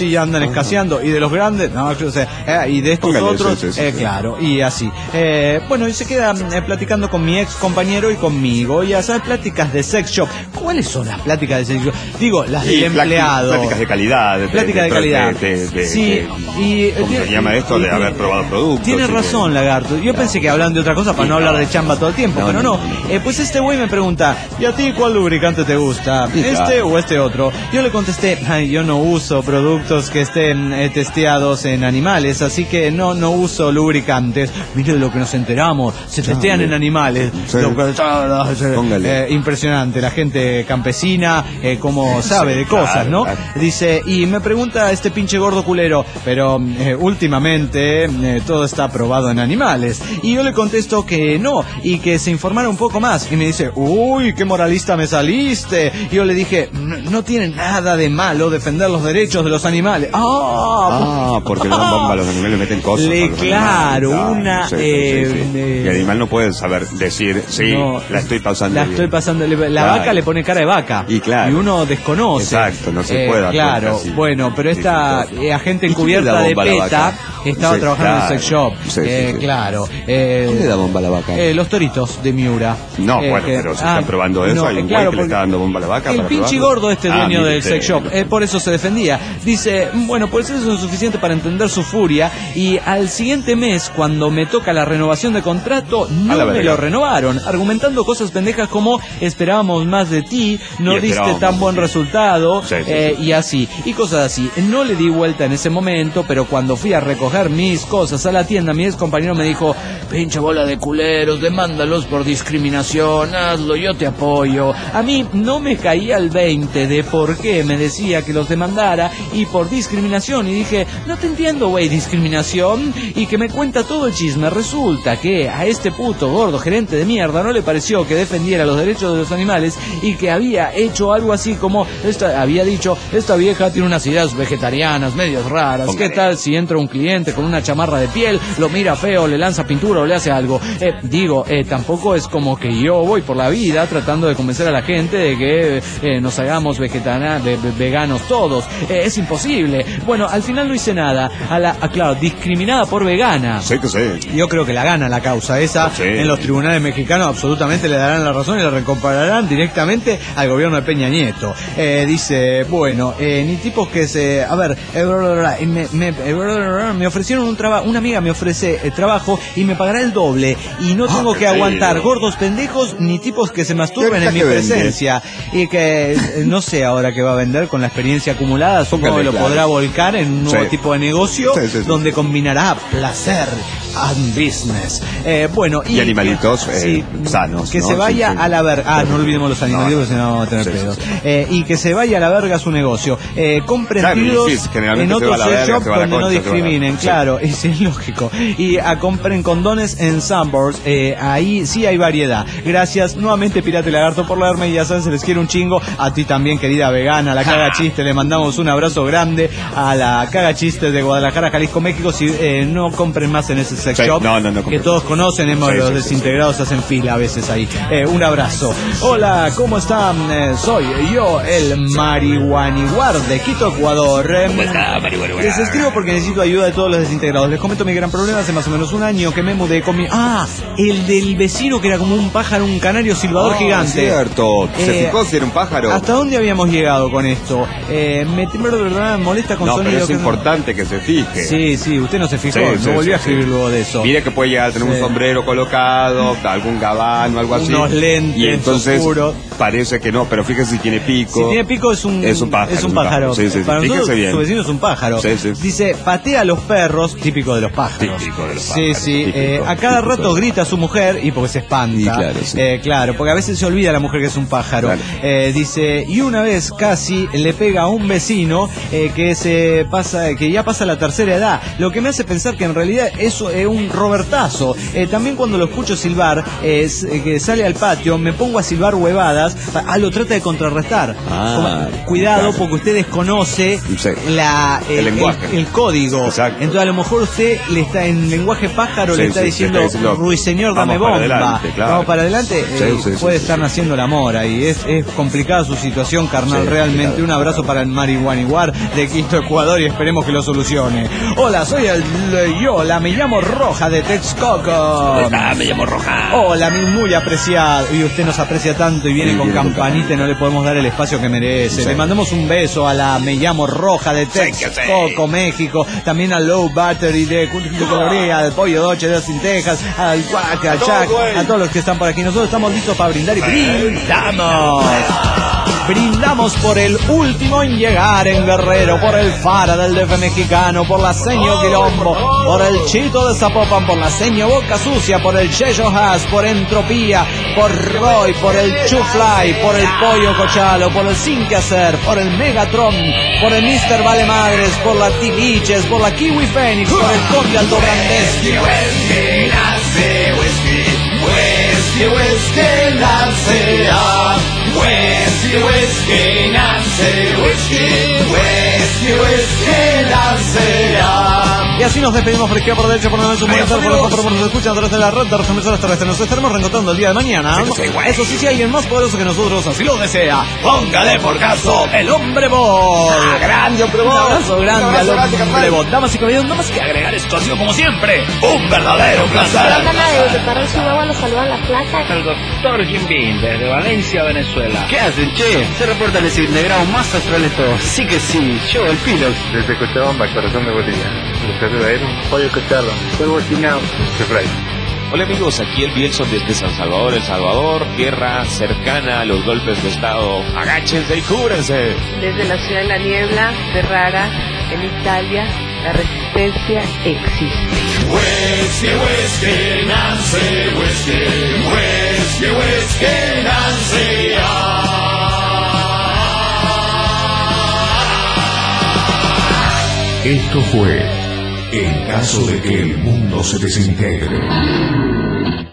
sí, andan escaseando, y de los grandes, no, o sea, y de estos otros, claro, y así. Bueno, y se queda platicando con mi ex compañero y conmigo, y a saber, pláticas de sex shop. ¿Cuáles son las pláticas de sex shop? Digo, las del empleado. Pláticas de calidad. Pláticas de calidad. Sí, y ¿cómo se llama esto? De haber probado productos. Tiene razón, Lagarto. Yo pensé que hablaban de otra cosa para no hablar de chamba todo el tiempo, pero no. Pues este güey me pregunta, ¿y a ti cuál lubricante te gusta? ¿Este o este otro? Yo le contesté, yo no uso productos que estén testeados en animales, así que no uso lubricantes. Mire de lo que nos enteramos, se testean en animales. Sí. Impresionante, la gente campesina, como sabe de cosas, ¿no? Dice, y me pregunta este pinche gordo culero, pero últimamente todo está probado en animales. Y yo le contesto que no, y que se informara un poco más. Y me dice, uy, qué moralista me saliste. Y yo le dije, no tiene nada de malo defender los derechos de los animales. Porque le dan bomba a los animales, le meten cosas. Claro, una... Y el animal no puede saber decir, la estoy pasando bien. La vaca le pone cara de vaca. Y claro. Y uno desconoce. Exacto, no se puede. Claro, bueno, pero esta agente encubierta de PETA estaba trabajando en el sex shop. Claro. ¿Quién le da bomba a la vaca? Los toritos de Miura. No, bueno, pero si están probando eso, hay un güey que le está dando bomba a la vaca. El pinche gordo dueño del sex shop, por eso se defendía. Dice, bueno, pues eso es suficiente para entender su furia, y al siguiente mes, cuando me toca la renovación de contrato, no me lo renovaron, argumentando cosas pendejas como, esperábamos más de ti, no diste tan buen resultado, y así, y cosas así. No le di vuelta en ese momento, pero cuando fui a recoger mis cosas a la tienda, mi ex compañero me dijo, pinche bola de culeros, demándalos por discriminación, hazlo, yo te apoyo. A mí no me caía el 20 de por qué me decía que los demandara, y por discriminación, y dije, no te entiendo, güey, discriminación, y que me cuenta todo el chisme. Resulta que a este puto gordo gerente de mierda no le pareció que defendiera los derechos de los animales, y que había hecho algo así como, había dicho, esta vieja tiene unas ideas vegetarianas medios raras, ¿qué tal si entra un cliente con una chamarra de piel, lo mira feo, le lanza pintura o le hace algo? Tampoco es como que yo voy por la vida tratando de convencer a la gente de que nos hagamos veganos todos. Es imposible. Bueno, al final no hice nada. Claro, discriminada por vegana. Sí que sí. Yo creo que la gana la causa esa. En los tribunales mexicanos absolutamente le darán la razón y la recompararán directamente al gobierno de Peña Nieto. Dice, bueno, ni tipos que se... A ver, me ofrecieron un trabajo, una amiga me ofrece trabajo y me pagará el doble, y no tengo que aguantar gordos pendejos ni tipos que se masturben en mi presencia. Y que no sé ahora qué va a vender con la experiencia acumulada, supongo que lo podrá volcar en un nuevo tipo de negocio donde combinará placer and business. Bueno, y animalitos sanos. Que se vaya a la verga. No olvidemos los animalitos, porque si no vamos a tener pedos. Y que se vaya a la verga su negocio. Comprendidos en otros sex shops donde no discriminen, claro, es lógico. Y compren condones en Sunburst, ahí sí hay variedad. Gracias nuevamente, Pirata y Lagarto, por leerme, y ya saben, se les quiere un chingo. A ti también, querida vegana, la Caga Chiste, le mandamos un abrazo grande a la Caga Chiste de Guadalajara, Jalisco, México. Si no compren más en ese sex shop, que todos conocen, los desintegrados hacen fila a veces ahí. Un abrazo. Hola, ¿cómo están? Soy yo, el Marihuaniguar de Quito, Ecuador. Les escribo porque necesito ayuda de todos los desintegrados. Les comento mi gran problema. Hace más o menos un año que me mudé con mi... el del vecino que era como un pájaro, un canario silbador gigante. Cierto. ¿Se fijó si era un pájaro? ¿Hasta dónde habíamos llegado con esto? Me molesta con sonido. Pero es importante que se fije. Sí, usted no se fijó. No volvió a escribir luego de eso. Mire que puede llegar a tener un sombrero colocado, algún gabán o algo así. Unos lentes y entonces oscuros. Parece que no, pero fíjese si tiene pico. Si tiene pico es un pájaro. Para nosotros, su vecino es un pájaro. Dice, patea a los perros, típico de los pájaros. A cada rato grita a su mujer, y porque se espanta. Claro, porque a veces se olvida la mujer que es un pájaro. Dice, y una vez casi le pega a un vecino que ya pasa la tercera edad, lo que me hace pensar que en realidad eso es un Robertazo. También cuando lo escucho silbar, que sale al patio, me pongo a silbar huevadas apropiadas, lo trata de contrarrestar. Cuidado, porque usted desconoce el lenguaje, el código. Exacto. Entonces a lo mejor usted le está en lenguaje pájaro, le está diciendo ruiseñor, dame bomba. Vamos para adelante. Puede estar naciendo el amor ahí. Es complicada su situación carnal, realmente. Un abrazo para el marihuaniguar de Quito, Ecuador, y esperemos que lo solucione. Hola, soy la me llamo Roja de Texcoco. Me llamo Roja. Hola, muy apreciado. Y usted nos aprecia tanto y viene con campanita y no le podemos dar el espacio que merece. Le mandamos un beso a la me llamo Roja de Texcoco, México. También al Low Battery de Coloría, al Pollo Doche de Austin, Texas, al Guaca, al Chac, a todos los que están por aquí. Nosotros estamos listos para brindar y brindamos. Brindamos por el último en llegar en Guerrero, por el Fara del DF mexicano, por la Seño Quilombo, por el Chito de Zapopan, por la Seño Boca Sucia, por el Cheyo Haas, por Entropía, por Roy, por el Chufly, por el Pollo Cochalo, por el Sin Que Hacer, por el Megatron, por el Mr. Vale Madres, por la Tiliches, por la Kiwi Fénix, por el Conde Aldo Brandeski. Whiskey, Nancy, whiskey, Nancy, whiskey, Nancy. Y así nos despedimos por izquierda, por derecha, por la derecha, por nos escuchan a través de la red de emisoras terrestres. Nos estaremos reencontrando el día de mañana. Eso sí, si alguien más poderoso que nosotros así lo desea, póngale por caso el hombre bot. Grande hombre bot. Un abrazo grande al hombre bot. Damas y caballeros, no más que agregar, esto ha sido como siempre un verdadero placer. De Parral, Chihuahua, los saluda la placa. El doctor Jim Beam desde Valencia, Venezuela. ¿Qué hacen, che? Se reporta el desintegrado más astral de todos. Sí que sí, yo, el Pilox. Desde Cochabamba, Corazón de Bolivia. Pollo Cochalo, Polvo Chinao, Chefray. Hola amigos, aquí el Bielson desde San Salvador, El Salvador, tierra cercana a los golpes de estado. Agáchense y cúbrense. Desde la ciudad de la niebla, Ferrara, en Italia, la resistencia existe. Whiskey, whiskey, Nancy, whiskey, whiskey, whiskey, Nancy. Esto fue En caso de que el mundo se desintegre.